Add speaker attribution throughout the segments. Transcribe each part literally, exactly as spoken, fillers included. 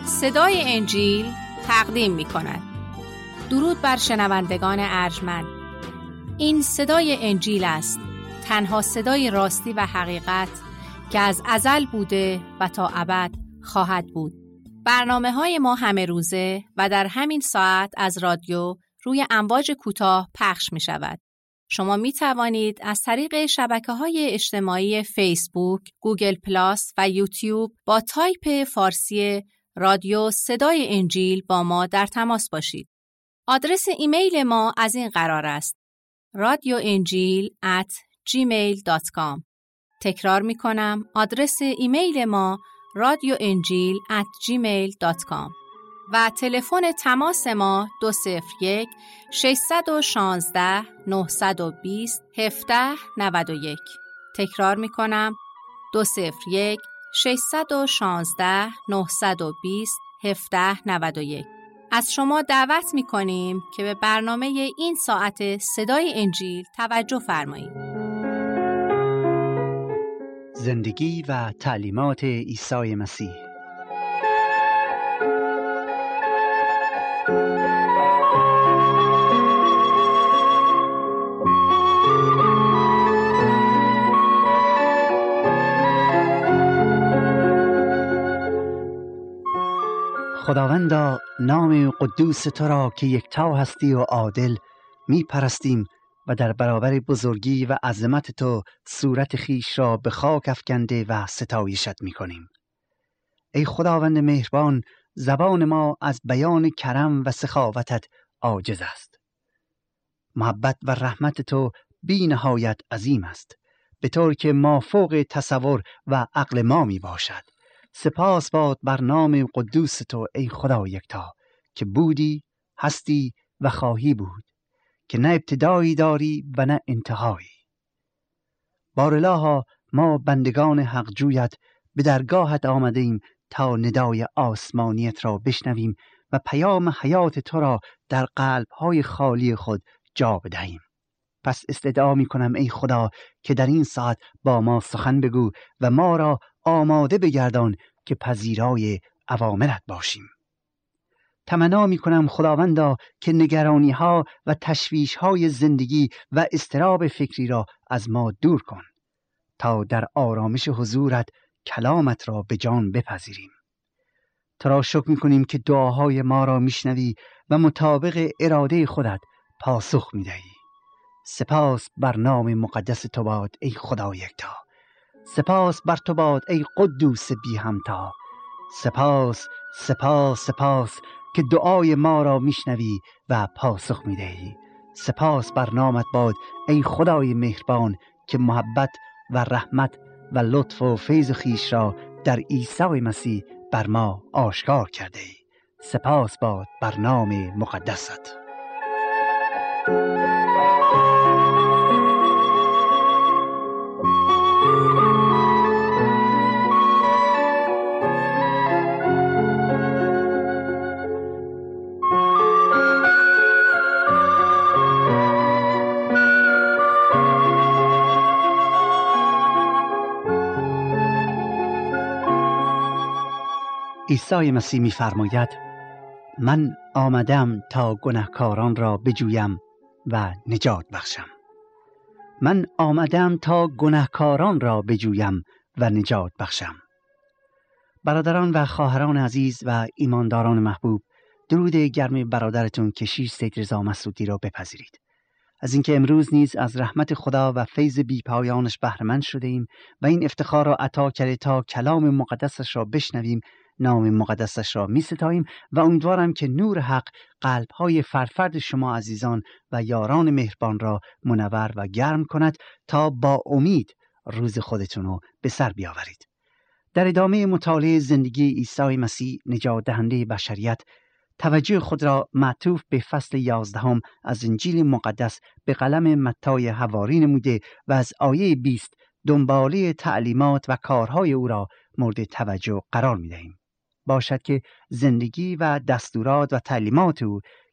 Speaker 1: صدای انجیل تقدیم می کند. درود بر شنوندگان ارجمند. این صدای انجیل است، تنها صدای راستی و حقیقت که از ازل بوده و تا ابد خواهد بود. برنامه های ما همه روزه و در همین ساعت از رادیو روی امواج کوتاه پخش می شود. شما می توانید از طریق شبکه‌های اجتماعی فیسبوک، گوگل پلاس و یوتیوب با تایپ فارسی رادیو صدای انجیل با ما در تماس باشید. آدرس ایمیل ما از این قرار است: رادیو انجیل ات جیمیل دات کام. تکرار می کنم، آدرس ایمیل ما رادیو انجیل ات جیمیل دات کام و تلفن تماس ما دو صفر یک ششصد و شانزده نهصد و بیست هفده نود و یک. تکرار می کنم، دو صفر یک ششصد و شانزده نهصد و بیست هفده نود و یک. از شما دعوت می کنیم که به برنامه این ساعت صدای انجیل توجه فرمایید.
Speaker 2: زندگی و تعلیمات عیسی مسیح. خداوندا، نام قدوس تو را که یکتا هستی و عادل می پرستیم و در برابر بزرگی و عظمت تو صورت خیش را به خاک افکنده و ستایشت می کنیم. ای خداوند مهربان، زبان ما از بیان کرم و سخاوتت عاجز است. محبت و رحمت تو بی نهایت عظیم است، به طور که مافوق تصور و عقل ما می باشد. سپاس باد بر نام قدوس تو ای خدا یکتا، که بودی، هستی و خواهی بود، که نه ابتدایی داری و نه انتهایی. بارالها، ما بندگان حق جویت به درگاهت آمده ایم تا ندای آسمانیت را بشنویم و پیام حیات تو را در قلب‌های خالی خود جا بدهیم. پس استدعا می کنم ای خدا که در این ساعت با ما سخن بگو و ما را آماده بگردان که پذیرای اوامرت باشیم. تمنا می کنم خداوندا که نگرانی ها و تشویش های زندگی و اضطراب فکری را از ما دور کن تا در آرامش حضورت کلامت را به جان بپذیریم. تو را شکر می کنیم که دعاهای ما را می شنوی و مطابق اراده خودت پاسخ می دهی. سپاس بر نام مقدس تو باد ای خدا یکتا. سپاس بر تو باد ای قدوس بی همتا. سپاس سپاس سپاس که دعای ما را میشنوی و پاسخ میدهی. سپاس بر نامت باد ای خدای مهربان که محبت و رحمت و لطف و فیض خویش را در عیسی مسیح بر ما آشکار کرده ای. سپاس باد بر نام مقدست. عیسی مسیح می‌فرماید: من آمدم تا گناهکاران را بجویم و نجات بخشم. من آمدم تا گناهکاران را بجویم و نجات بخشم. برادران و خواهران عزیز و ایمانداران محبوب، درود گرم برادرتون کشیش سید رضا مسعودی را بپذیرید. از اینکه امروز نیز از رحمت خدا و فیض بی پایانش بهره مند شده ایم و این افتخار را عطا کرده تا کلام مقدسش را بشنویم، نام مقدسش را می ستاییم و امیدوارم که نور حق قلب‌های فرفرد شما عزیزان و یاران مهربان را منور و گرم کند تا با امید روز خودتون رو به سر بیاورید. در ادامه مطالعه زندگی عیسی مسیح نجات دهنده بشریت، توجه خود را معطوف به فصل یازدهم از انجیل مقدس به قلم متی حواری نموده و از آیه بیست دنباله تعلیمات و کارهای او را مورد توجه قرار می دهیم. باشد که زندگی و دستورات و تعلیمات او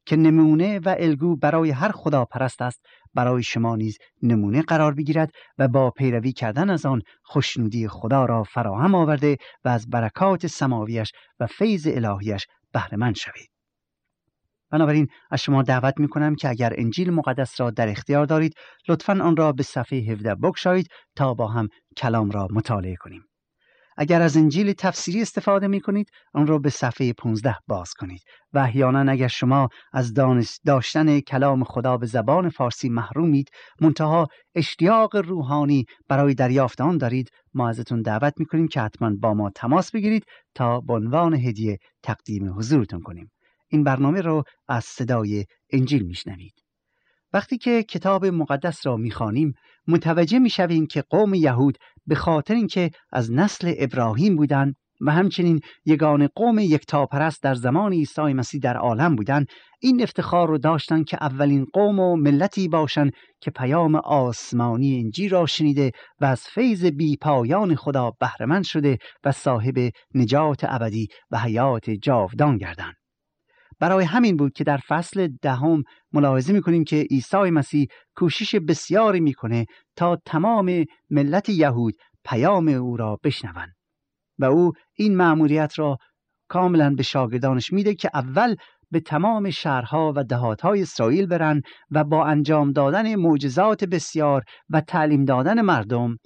Speaker 2: که نمونه و الگو برای هر خداپرست است برای شما نیز نمونه قرار بگیرد و با پیروی کردن از آن خوشنودی خدا را فراهم آورده و از برکات سماویش و فیض الهیش بهره مند شوید. بنابراین از شما دعوت می کنم که اگر انجیل مقدس را در اختیار دارید لطفاً آن را به صفحه هفده بگشایید تا با هم کلام را مطالعه کنیم. اگر از انجیل تفسیری استفاده می کنید آن را به صفحه پانزده باز کنید و احیانا اگر شما از دانش داشتن کلام خدا به زبان فارسی محرومید منتها اشتیاق روحانی برای دریافت آن دارید، ما ازتون دعوت می کنیم که حتما با ما تماس بگیرید تا به عنوان هدیه تقدیم حضورتون کنیم. این برنامه رو از صدای انجیل میشنوید. وقتی که کتاب مقدس را میخوانیم متوجه میشویم که قوم یهود به خاطر اینکه از نسل ابراهیم بودند و همچنین یگانه قوم یکتاپرست در زمان عیسی مسیح در عالم بودند، این افتخار رو داشتند که اولین قوم و ملتی باشند که پیام آسمانی انجیل را شنیده و از فیض بی پایان خدا بهره مند شده و صاحب نجات ابدی و حیات جاودان گردند. برای همین بود که در فصل دهم ملاحظه می‌کنیم که عیسی مسیح کوشش بسیاری می‌کنه تا تمام ملت یهود پیام او را بشنوند و او این مأموریت را کاملا به شاگردانش میده که اول به تمام شهرها و دهات‌های اسرائیل برن و با انجام دادن معجزات بسیار و تعلیم دادن مردم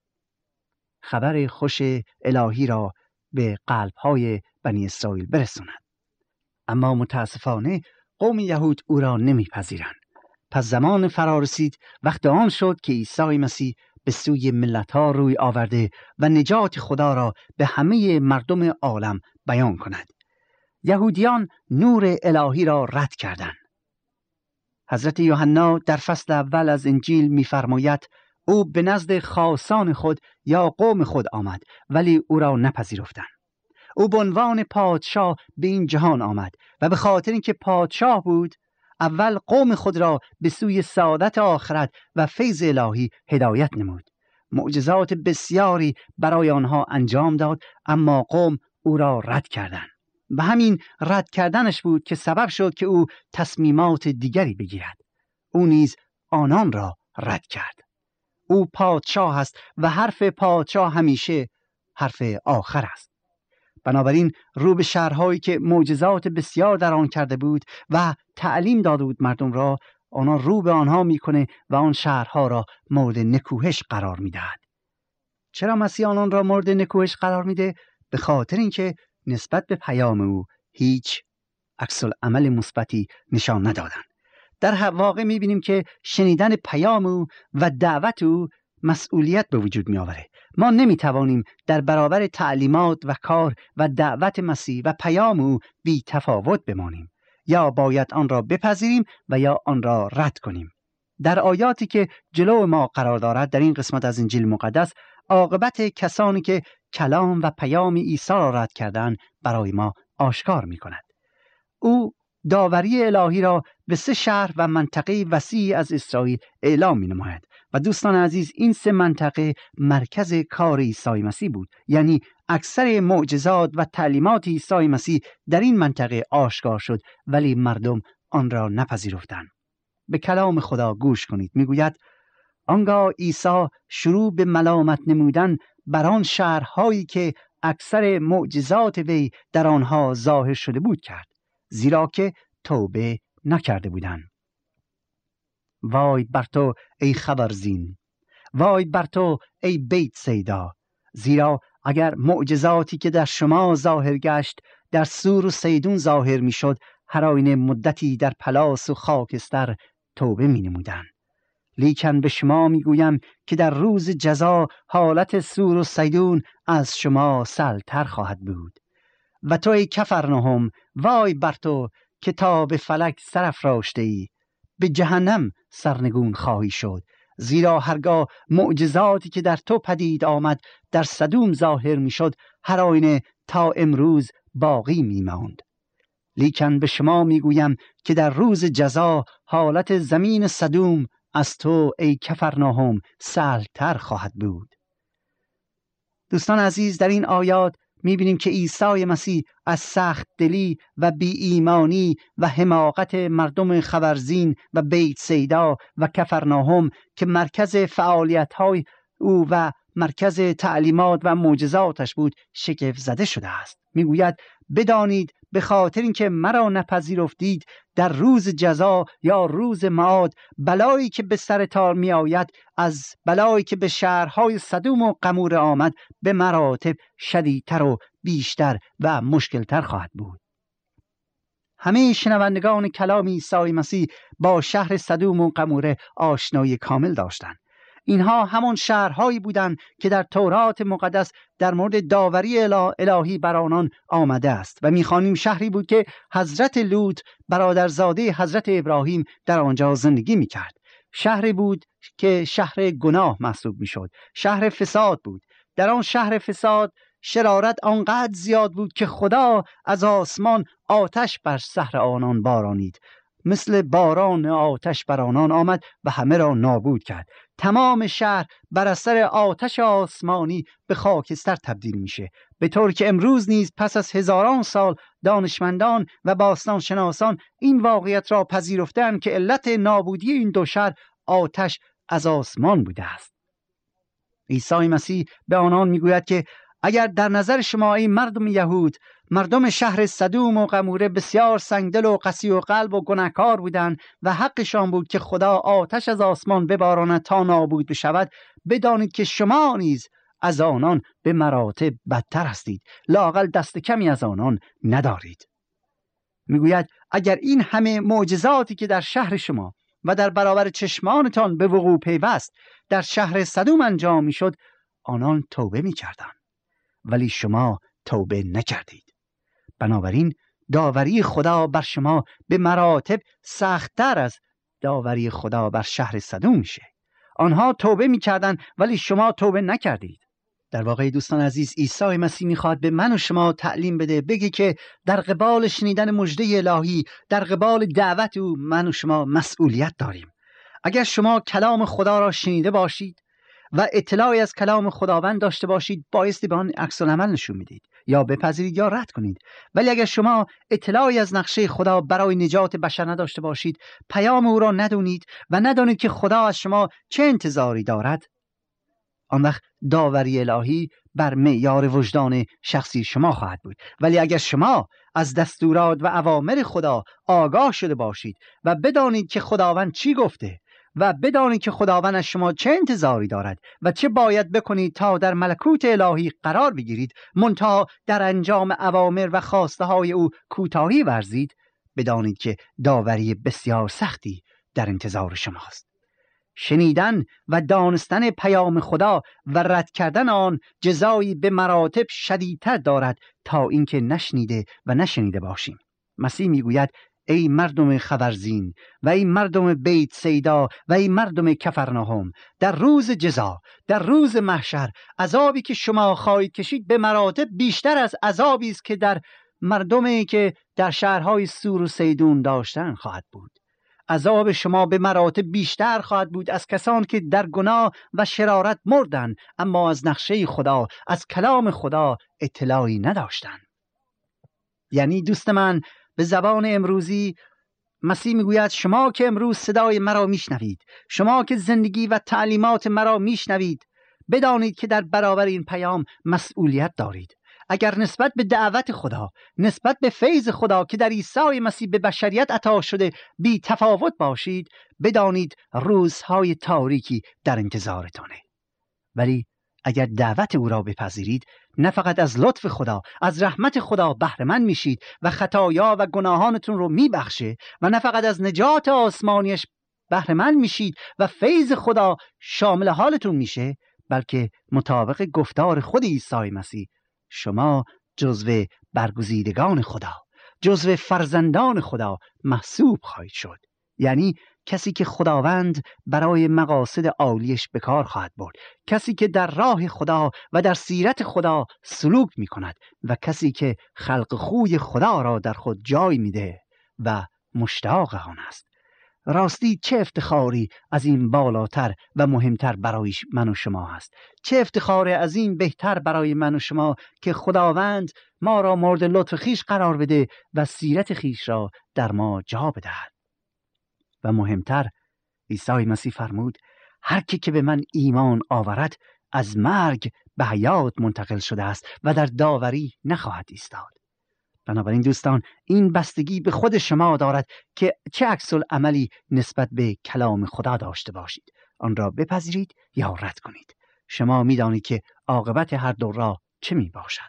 Speaker 2: خبر خوش الهی را به قلب‌های بنی اسرائیل برسونند. اما متاسفانه قوم یهود او را نمیپذیرند. پس زمان فرا رسید، وقت آن شد که عیسی مسیح به سوی ملت‌ها روی آورده و نجات خدا را به همه مردم عالم بیان کند. یهودیان نور الهی را رد کردند. حضرت یوحنا در فصل اول از انجیل می‌فرماید او به نزد خاصان خود یا قوم خود آمد ولی او را نپذیرفتند. او به عنوان پادشاه به این جهان آمد و به خاطر اینکه پادشاه بود اول قوم خود را به سوی سعادت آخرت و فیض الهی هدایت نمود. معجزات بسیاری برای آنها انجام داد اما قوم او را رد کردند و همین رد کردنش بود که سبب شد که او تصمیمات دیگری بگیرد. او نیز آنان را رد کرد. او پادشاه است و حرف پادشاه همیشه حرف آخر است. بنابراین رو به شهرهایی که معجزات بسیار در آن کرده بود و تعلیم داده بود مردم را، آنها رو به آنها میکنه و آن شهرها را مورد نکوهش قرار میدهد. چرا مسیح آنان را مورد نکوهش قرار میده؟ به خاطر اینکه نسبت به پیام او هیچ عکس العمل مثبتی نشان ندادند. در واقع میبینیم که شنیدن پیام او و دعوت او مسئولیت به وجود می آوره. ما نمی توانیم در برابر تعلیمات و کار و دعوت مسیح و پیام او بی تفاوت بمانیم. یا باید آن را بپذیریم و یا آن را رد کنیم. در آیاتی که جلو ما قرار دارد در این قسمت از انجیل مقدس، عاقبت کسانی که کلام و پیام عیسی را رد کردند برای ما آشکار می کند. او داوری الهی را به سه شهر و منطقه وسیع از اسرائیل اعلام می نماید و دوستان عزیز این سه منطقه مرکز کار عیسی مسیح بود. یعنی اکثر معجزات و تعلیمات عیسی مسیح در این منطقه آشکار شد ولی مردم آن را نپذیرفتند. به کلام خدا گوش کنید. میگوید آنگاه عیسی شروع به ملامت نمودن بر آن شهرهایی که اکثر معجزات وی در آنها ظاهر شده بود کرد، زیرا که توبه نکرده بودند. وای بر تو ای خبرزین، وای بر تو ای بیت سیدا، زیرا اگر معجزاتی که در شما ظاهر گشت در سور و سیدون ظاهر می شد، هر آینه مدتی در پلاس و خاکستر توبه می نمودند. لیکن به شما می گویم که در روز جزا حالت سور و سیدون از شما سلتر خواهد بود. و تو ای کفرناهم، وای بر تو که تا به فلک سرافراشته ای، به جهنم سرنگون خواهی شد، زیرا هرگاه معجزاتی که در تو پدید آمد در سدوم ظاهر می شد، هر آینه تا امروز باقی می ماند. لیکن به شما می گویم که در روز جزا حالت زمین سدوم از تو ای کفرناهم سهل‌تر خواهد بود. دوستان عزیز، در این آیات می‌بینیم که عیسی مسیح از سخت دلی و بی ایمانی و حماقت مردم خورزین و بیت سیدا و کفرناهم که مرکز فعالیت‌های او و مرکز تعلیمات و معجزاتش بود شگفت زده شده است. میگوید بدانید به خاطر اینکه مرا نپذیرفتید در روز جزا یا روز معاد، بلایی که به سرتان می آید از بلایی که به شهرهای سدوم و قموره آمد به مراتب شدیدتر و بیشتر و مشکلتر خواهد بود. همه شنوندگان کلام عیسی مسیح با شهر سدوم و قموره آشنایی کامل داشتند. اینها همان شهرهایی بودند که در تورات مقدس در مورد داوری الهی بر آنان آمده است و می‌خوانیم شهری بود که حضرت لوط برادرزاده حضرت ابراهیم در آنجا زندگی می‌کرد. شهری بود که شهر گناه محسوب می‌شد، شهر فساد بود. در آن شهر فساد شرارت آنقدر زیاد بود که خدا از آسمان آتش بر شهر آنان بارانید، مثل باران آتش بر آنان آمد و همه را نابود کرد. تمام شهر بر اثر آتش آسمانی به خاکستر تبدیل میشه، به طور که امروز نیز پس از هزاران سال دانشمندان و باستانشناسان این واقعیت را پذیرفتند که علت نابودی این دو شهر آتش از آسمان بوده است. عیسی مسیح به آنان میگوید که اگر در نظر شما ای مردم یهود، مردم شهر سدوم و قموره بسیار سنگدل و قسی و قلب و گناهکار بودند و حقشان بود که خدا آتش از آسمان بباراند تا نابود بشود، بدانید که شما نیز از آنان به مراتب بدتر هستید، لااقل دست کمی از آنان ندارید. میگوید اگر این همه معجزاتی که در شهر شما و در برابر چشمانتان به وقوع پیوست در شهر سدوم انجام میشد، آنان توبه میکردند، ولی شما توبه نکردید. بنابراین داوری خدا بر شما به مراتب سخت‌تر از داوری خدا بر شهر سدوم میشه. آنها توبه میکردند ولی شما توبه نکردید. در واقع دوستان عزیز، عیسی مسیح میخواد به من و شما تعلیم بده، بگه که در قبال شنیدن مژده الهی، در قبال دعوت او، من و شما مسئولیت داریم. اگر شما کلام خدا را شنیده باشید و اطلاعی از کلام خداوند داشته باشید، بایستی به آن عکس العمل نشون میدید، یا بپذیرید یا رد کنید. ولی اگر شما اطلاعی از نقشه خدا برای نجات بشر نداشته باشید، پیام او را ندونید و ندانید که خدا از شما چه انتظاری دارد، آن وقت داوری الهی بر معیار وجدان شخصی شما خواهد بود. ولی اگر شما از دستورات و اوامر خدا آگاه شده باشید و بدانید که خداوند چی گفته و بدانید که خداوند از شما چه انتظاری دارد و چه باید بکنید تا در ملکوت الهی قرار بگیرید، منتها در انجام اوامر و خواسته های او کوتاهی ورزید، بدانید که داوری بسیار سختی در انتظار شماست. شنیدن و دانستن پیام خدا و رد کردن آن جزایی به مراتب شدیدتر دارد تا اینکه نشنیده و نشنیده باشیم. مسیح میگوید ای مردم خورزین و ای مردم بیت سیدا و ای مردم کفرناهم، در روز جزا، در روز محشر، عذابی که شما خواهید کشید به مراتب بیشتر از عذابی است که در مردمی که در شهرهای سور و سیدون داشتن خواهد بود. عذاب شما به مراتب بیشتر خواهد بود از کسان که در گناه و شرارت مردند، اما از نقشه خدا، از کلام خدا اطلاعی نداشتند. یعنی دوست من، به زبان امروزی مسیح میگوید شما که امروز صدای مرا میشنوید، شما که زندگی و تعلیمات مرا میشنوید، بدانید که در برابر این پیام مسئولیت دارید. اگر نسبت به دعوت خدا، نسبت به فیض خدا که در عیسی مسیح به بشریت عطا شده بی تفاوت باشید، بدانید روزهای تاریکی در انتظارتانه. ولی اگر دعوت او را بپذیرید، نه فقط از لطف خدا، از رحمت خدا بهره مند میشید و خطایا و گناهانتون رو میبخشه، و نه فقط از نجات آسمانیش بهره مند میشید و فیض خدا شامل حالتون میشه، بلکه مطابق گفتار خود عیسی مسیح شما جزو برگزیدگان خدا، جزو فرزندان خدا محسوب خواهید شد. یعنی کسی که خداوند برای مقاصد عالیش به کار خواهد برد، کسی که در راه خدا و در سیرت خدا سلوک می کند و کسی که خلق خوی خدا را در خود جای میده و مشتاق آن است. راستی چه افتخاری از این بالاتر و مهمتر برای من و شما هست؟ چه افتخاری از این بهتر برای من و شما که خداوند ما را مورد لطف خیش قرار بده و سیرت خیش را در ما جا بدهد. و مهمتر، عیسی مسیح فرمود هر کی که به من ایمان آورد از مرگ به حیات منتقل شده است و در داوری نخواهد ایستاد. بنابراین دوستان، این بستگی به خود شما دارد که چه عکس العملی نسبت به کلام خدا داشته باشید. آن را بپذیرید یا رد کنید. شما می‌دانید که عاقبت هر دو را چه می باشد.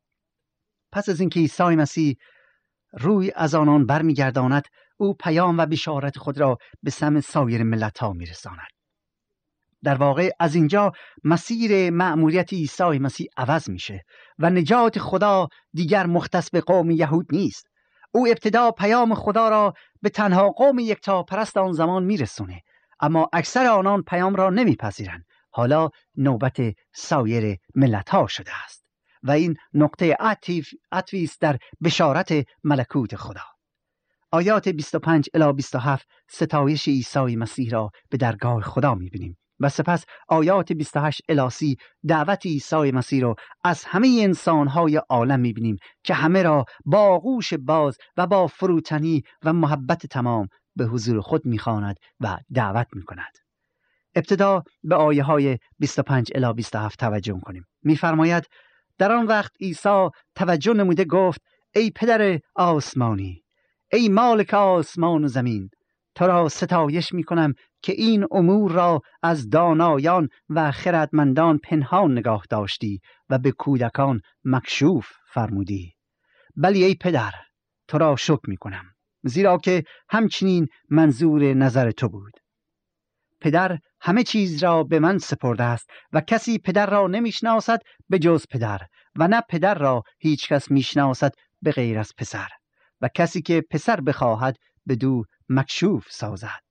Speaker 2: پس از اینکه عیسی مسیح روی از آنان برمیگرداند، او پیام و بشارت خود را به سمع سایر ملت‌ها می‌رساند. در واقع از اینجا مسیر مأموریت عیسی مسیح عوض میشه و نجات خدا دیگر مختص به قوم یهود نیست. او ابتدا پیام خدا را به تنها قوم یکتا پرست آن زمان میرسونه، اما اکثر آنان پیام را نمیپذیرند. حالا نوبت سایر ملت‌ها شده است و این نقطه عطفی است در بشارت ملکوت خدا. آیات بیست و پنج الی بیست و هفت ستایش عیسی مسیح را به درگاه خدا میبینیم و سپس آیات بیست و هشت الی سی دعوت عیسی مسیح را از همه انسان‌های عالم می‌بینیم که همه را با آغوش باز و با فروتنی و محبت تمام به حضور خود می‌خواند و دعوت می‌کند. ابتدا به آیه‌های بیست و پنج الی بیست و هفت توجه کنیم. می‌فرماید در آن وقت عیسی توجه نموده گفت ای پدر آسمانی، ای مالک آسمان و زمین، تو را ستایش می کنم که این امور را از دانایان و خردمندان پنهان نگاه داشتی و به کودکان مکشوف فرمودی. بلی ای پدر، تو را شکر می کنم، زیرا که همچنین منظور نظر تو بود. پدر همه چیز را به من سپرده است و کسی پدر را نمی شناسد به جز پدر و نه پدر را هیچ کس می شناسد به غیر از پسر و کسی که پسر بخواهد بدو مکشوف سازد.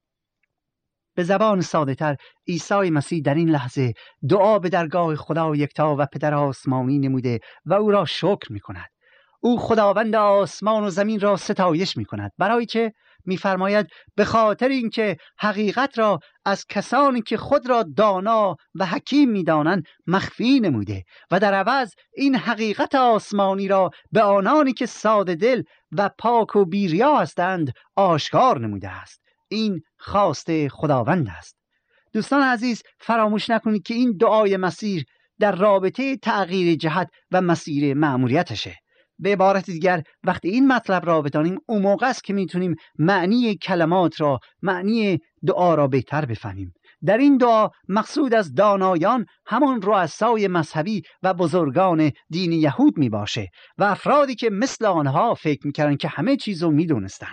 Speaker 2: به زبان ساده تر عیسی مسیح در این لحظه دعا به درگاه خدا یکتا و پدر آسمانی نموده و او را شکر می کند. او خداوند آسمان و زمین را ستایش می کند. برای چه؟ می فرماید به خاطر اینکه حقیقت را از کسانی که خود را دانا و حکیم می دانند مخفی نموده و در عوض این حقیقت آسمانی را به آنانی که ساده دل و پاک و بی‌ریا هستند آشکار نموده است. این خواست خداوند است. دوستان عزیز، فراموش نکنید که این دعای مسیح در رابطه تغییر جهت و مسیر مأموریتشه. به عبارت دیگر وقتی این مطلب را بدانیم اون موقع است که میتونیم معنی کلمات را، معنی دعا را بهتر بفهمیم. در این دعا مقصود از دانایان همان رؤسای مذهبی و بزرگان دین یهود می باشه و افرادی که مثل آنها فکر میکردن که همه چیز رو میدونستن.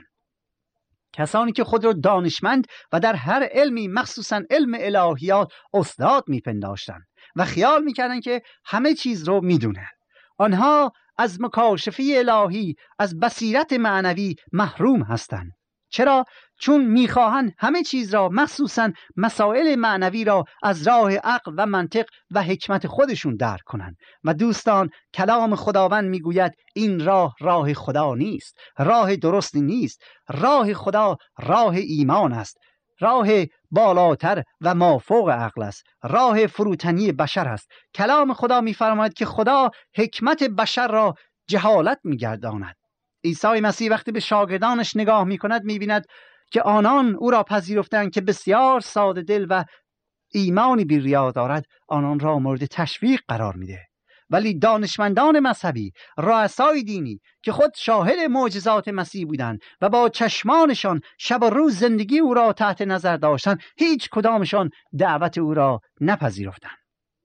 Speaker 2: کسانی که خود را دانشمند و در هر علمی مخصوصا علم الهیات استاد میپنداشتن و خیال میکردن که همه چیز رو میدونن. آنها از مکاشفه الهی، از بصیرت معنوی محروم هستند. چرا؟ چون میخواهند همه چیز را، مخصوصا مسائل معنوی را، از راه عقل و منطق و حکمت خودشون درک کنند. و دوستان، کلام خداوند میگوید این راه راه خدا نیست، راه درستی نیست. راه خدا راه ایمان است، راه بالاتر و مافوق عقل است، راه فروتنی بشر است. کلام خدا میفرماید که خدا حکمت بشر را جهالت میگرداند. عیسی مسیح وقتی به شاگردانش نگاه میکند میبیند که آنان او را پذیرفتند که بسیار ساده دل و ایمانی بی‌ریا دارد، آنان را مورد تشویق قرار میده. ولی دانشمندان مذهبی، رؤسای دینی که خود شاهد معجزات مسیح بودند و با چشمانشان شب و روز زندگی او را تحت نظر داشتند، هیچ کدامشان دعوت او را نپذیرفتند.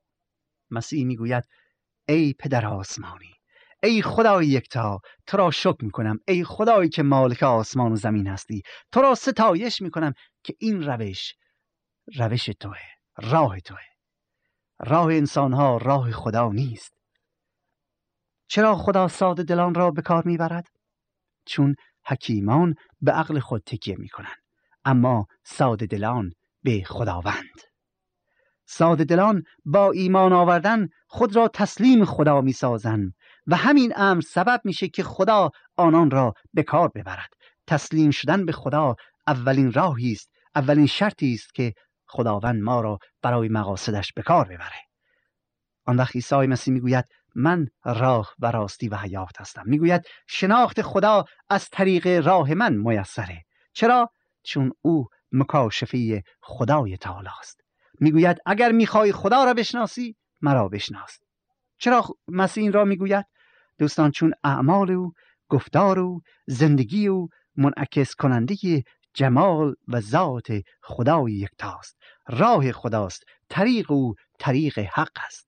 Speaker 2: مسیح میگوید ای پدر آسمانی، ای خدای یکتا، تو را شکر میکنم. ای خدایی که مالک آسمان و زمین هستی، تو را ستایش میکنم که این روش روش توه، راه توه. راه انسانها راه خدا نیست. چرا خدا ساده دلان را به کار میبرد؟ چون حکیمان به عقل خود تکیه میکنند، اما ساده دلان به خداوند. ساده دلان با ایمان آوردن خود را تسلیم خدا میسازند و همین امر سبب میشه که خدا آنان را به کار ببرد. تسلیم شدن به خدا اولین راهی است، اولین شرطی است که خداوند ما را برای مقاصدش به کار ببره. آن وقت عیسی مسیح میگوید من راه و راستی و حیات هستم. میگوید شناخت خدا از طریق راه من میسره. چرا؟ چون او مکاشفه خدای تعالی است. میگوید اگر میخوای خدا را بشناسی مرا بشناس. چرا مسیح این را میگوید؟ دوستان چون اعمال او، گفتار او، زندگی او منعکس کننده جمال و ذات خدای یکتاست. راه خداست، طریق او طریق حق است.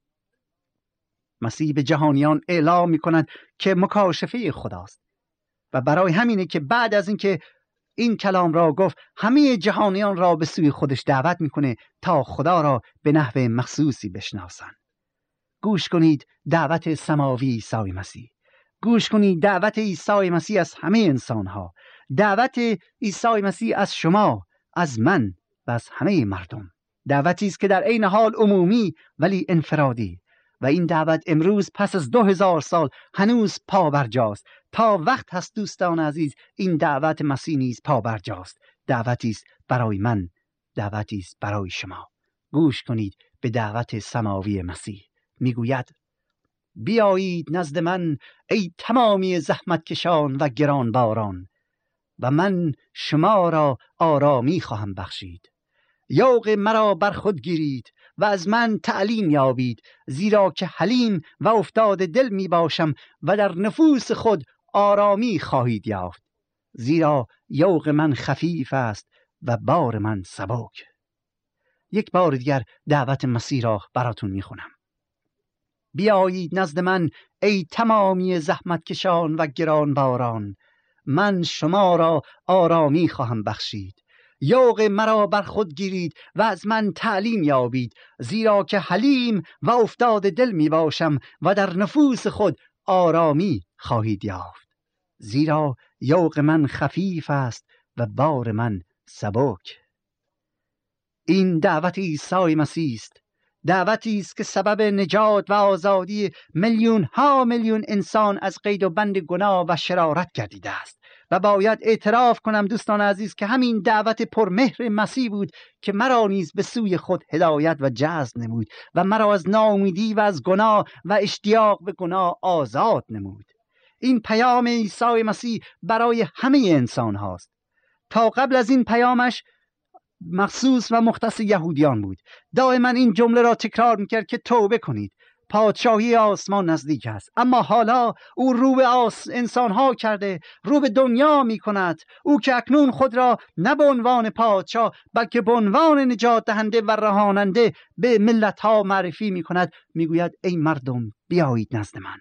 Speaker 2: مسیح به جهانیان اعلام می‌کند که مکاشفه خداست و برای همینه که بعد از اینکه این کلام را گفت همه جهانیان را به سوی خودش دعوت میکنه تا خدا را به نحو مخصوصی بشناسند. گوش کنید دعوت سماوی عیسی مسیح. گوش کنید دعوت عیسی مسیح از همه انسانها. دعوت عیسی مسیح از شما، از من و از همه مردم. دعوتی است که در عین حال عمومی ولی انفرادی. و این دعوت امروز پس از دو هزار سال هنوز پابرجاست. تا وقت هست دوستان عزیز این دعوت مسیح نیز پابرجاست. دعوتی است برای من، دعوتی است برای شما. گوش کنید به دعوت سماوی مسیح. میگوید بیایید نزد من ای تمامی زحمت کشان و گرانباران و من شما را آرامی خواهم بخشید. یوغ مرا بر خود گیرید و از من تعلیم یابید، زیرا که حلیم و افتاد دل می باشم و در نفوس خود آرامی خواهید یافت، زیرا یوغ من خفیف است و بار من سبک. یک بار دیگر دعوت مسیح را براتون می خونم. بیایید نزد من ای تمامی زحمت کشان و گرانباران، من شما را آرامی خواهم بخشید. یوغ مرا بر خود گیرید و از من تعلیم یابید، زیرا که حلیم و افتاد دل می باشم و در نفوس خود آرامی خواهید یافت، زیرا یوغ من خفیف است و بار من سبک. این دعوت عیسی مسیح است. دعوتی است که سبب نجات و آزادی میلیون ها میلیون انسان از قید و بند گناه و شرارت گردیده است. و باید اعتراف کنم دوستان عزیز که همین دعوت پرمهر مسیح بود که مرا نیز به سوی خود هدایت و جذب نمود و مرا از ناامیدی و از گناه و اشتیاق به گناه آزاد نمود. این پیام عیسی مسیح برای همه انسان هاست. تا قبل از این پیامش مخصوص و مختص یهودیان بود. دائما این جمله را تکرار میکرد که توبه کنید، پادشاهی آسمان نزدیک است. اما حالا او رو به آس انسان ها کرده، رو به دنیا می کند. او که اکنون خود را نه به عنوان پادشاه بلکه به عنوان نجات دهنده و رهاننده به ملت ها معرفی می کند. می گوید ای مردم بیایید نزد من.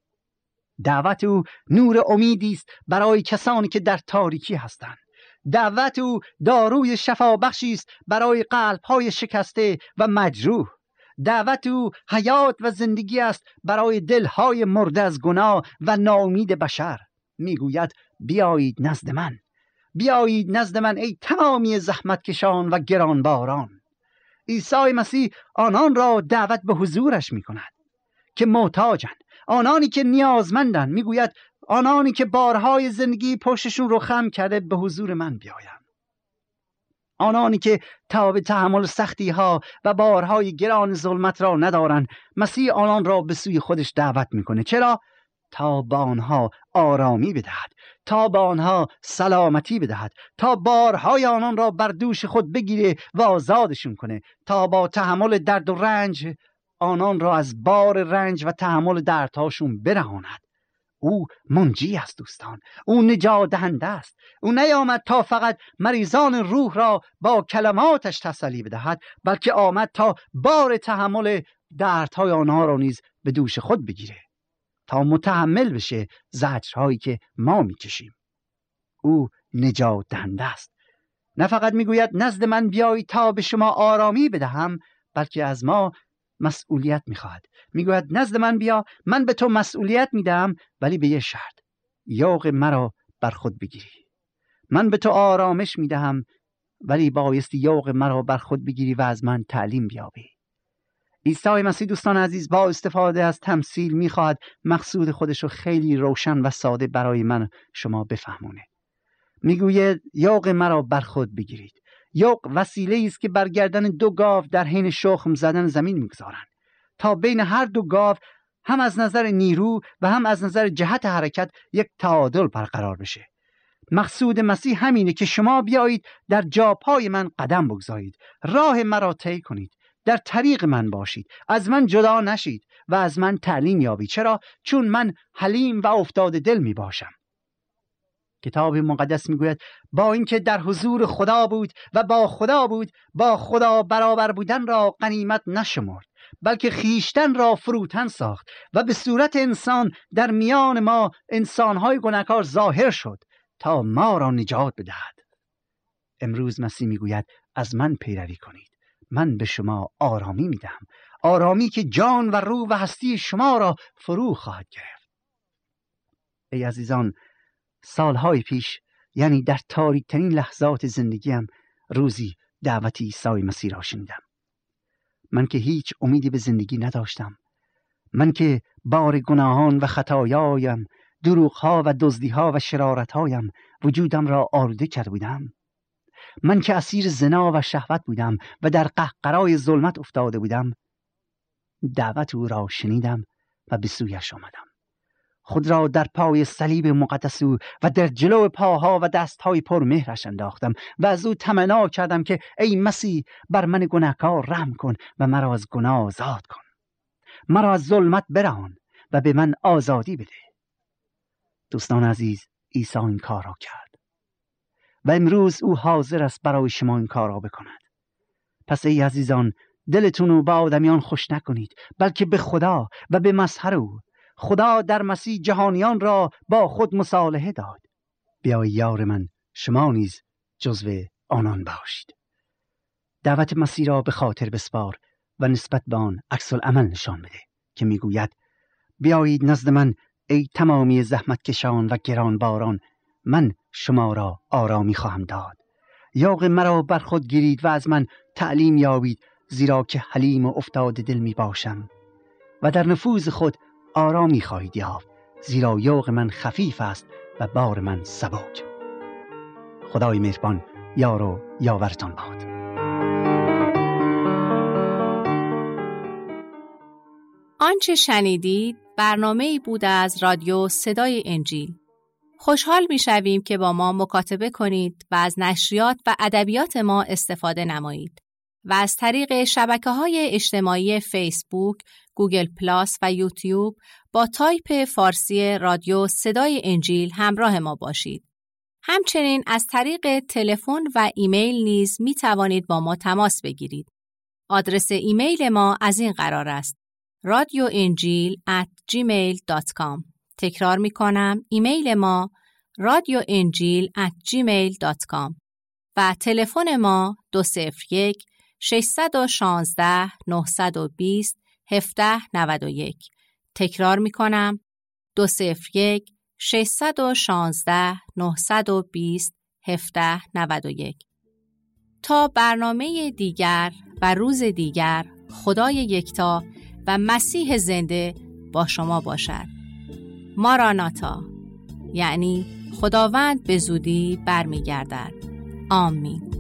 Speaker 2: دعوت او نور امیدی است برای کسانی که در تاریکی هستند. دعوت او داروی شفا بخشی است برای قلب های شکسته و مجروح. دعوت او حیات و زندگی است برای دلهای مرده از گناه و ناامید بشر. میگوید بیایید نزد من، بیایید نزد من ای تمامی زحمت کشان و گرانباران. عیسی مسیح آنان را دعوت به حضورش میکند که محتاجند، آنانی که نیازمندند. میگوید آنانی که بارهای زندگی پشتشون رو خم کرده به حضور من بیایند. آنانی که تاب تحمل سختی ها و بارهای گران ظلمت را ندارند، مسیح آنان را به سوی خودش دعوت میکنه. چرا؟ تا با آنها آرامی بدهد، تا با آنها سلامتی بدهد، تا بارهای آنان را بر دوش خود بگیره و آزادشون کنه، تا با تحمل درد و رنج آنان را از بار رنج و تحمل دردهاشون برهاند. او منجی است دوستان، او نجات دهنده است. او نیامد تا فقط مریضان روح را با کلماتش تسلی بدهد، بلکه آمد تا بار تحمل دردهای آنها را نیز به دوش خود بگیره، تا متحمل بشه زجرهایی که ما میکشیم. او نجات دهنده است. نه فقط میگوید نزد من بیایید تا به شما آرامی بدهم، بلکه از ما مسئولیت میخواهد. میگوید نزد من بیا، من به تو مسئولیت میدم، ولی به یه شرط: یوغ مرا بر خود بگیری. من به تو آرامش میدهم، ولی بایستی یوغ مرا بر خود بگیری و از من تعلیم بیابی. عیسی مسیح دوستان عزیز با استفاده از تمثیل میخواهد مقصود خودش رو خیلی روشن و ساده برای من شما بفهمونه. میگوید یوغ مرا بر خود بگیرید. یوغ وسیله است که بر گردن دو گاو در حین شخم زدن زمین میگذارند تا بین هر دو گاو هم از نظر نیرو و هم از نظر جهت حرکت یک تعادل برقرار بشه. مقصود مسیح همینه که شما بیایید در جاپای من قدم بگذارید، راه مرا طی کنید، در طریق من باشید، از من جدا نشید و از من تعلیم یابید. چرا؟ چون من حلیم و افتاده دل می باشم. کتاب مقدس میگوید با اینکه در حضور خدا بود و با خدا بود، با خدا برابر بودن را غنیمت نشمرد، بلکه خیشتن را فروتن ساخت و به صورت انسان در میان ما انسانهای گناهکار ظاهر شد تا ما را نجات بدهد. امروز مسیح میگوید از من پیروی کنید، من به شما آرامی میدم، آرامی که جان و روح و هستی شما را فرو خواهد گرفت. ای عزیزان، سالهای پیش، یعنی در تاریک ترین لحظات زندگیم، روزی دعوت عیسی مسیح را شنیدم. من که هیچ امیدی به زندگی نداشتم، من که بار گناهان و خطایایم، دروغها و دزدیها و شرارتهایم وجودم را آلوده کرده بودم، من که اسیر زنا و شهوت بودم و در قهقرای ظلمت افتاده بودم، دعوت او را شنیدم و به سویش آمدم. خود را در پای صلیب مقدس او و در جلو پاها و دستهای پر مهرش انداختم و از او تمنا کردم که ای مسیح، بر من گناهکار رحم کن و مرا از گناه آزاد کن، مرا از ظلمت برهان و به من آزادی بده. دوستان عزیز، عیسی این کار را کرد و امروز او حاضر است برای شما این کار را بکند. پس ای عزیزان، دلتون رو به آدمیان خوش نکنید، بلکه به خدا و به مظهر او. خدا در مسیح جهانیان را با خود مصالحه داد. بیای یار من، شما نیز جزو آنان باشید. دعوت مسیح را به خاطر بسپار و نسبت به آن عکس العمل نشان بده که میگوید بیایید نزد من ای تمامی زحمت کشان و گرانباران، من شما را آرامی خواهم داد. یوغ مرا بر خود گیرید و از من تعلیم یابید، زیرا که حلیم و افتاده دل می باشم و در نفوذ خود آرامی خواهید یافت، زیرا یوغ من خفیف است و بار من سبک. خدای مهربان یار و یاورتان باد.
Speaker 1: آنچه شنیدید برنامه‌ای بود از رادیو صدای انجیل. خوشحال می‌شویم که با ما مکاتبه کنید و از نشریات و ادبیات ما استفاده نمایید و از طریق شبکه‌های اجتماعی فیسبوک، گوگل پلاس و یوتیوب با تایپ فارسی رادیو صدای انجیل همراه ما باشید. همچنین از طریق تلفن و ایمیل نیز می توانید با ما تماس بگیرید. آدرس ایمیل ما از این قرار است: رادیو انجیل ات جیمیل دات کام. تکرار می کنم، ایمیل ما رادیو انجیل ات جیمیل دات کام و تلفن ما دو صفر یک شش یک شش نه دو صفر هفت نه یک. تکرار می کنم، دو صفر یک شش یک شش نه دو صفر هفت نه یک. تا برنامه دیگر و روز دیگر، خدای یکتا و مسیح زنده با شما باشد. ماراناتا، یعنی خداوند به زودی برمیگردد. آمین.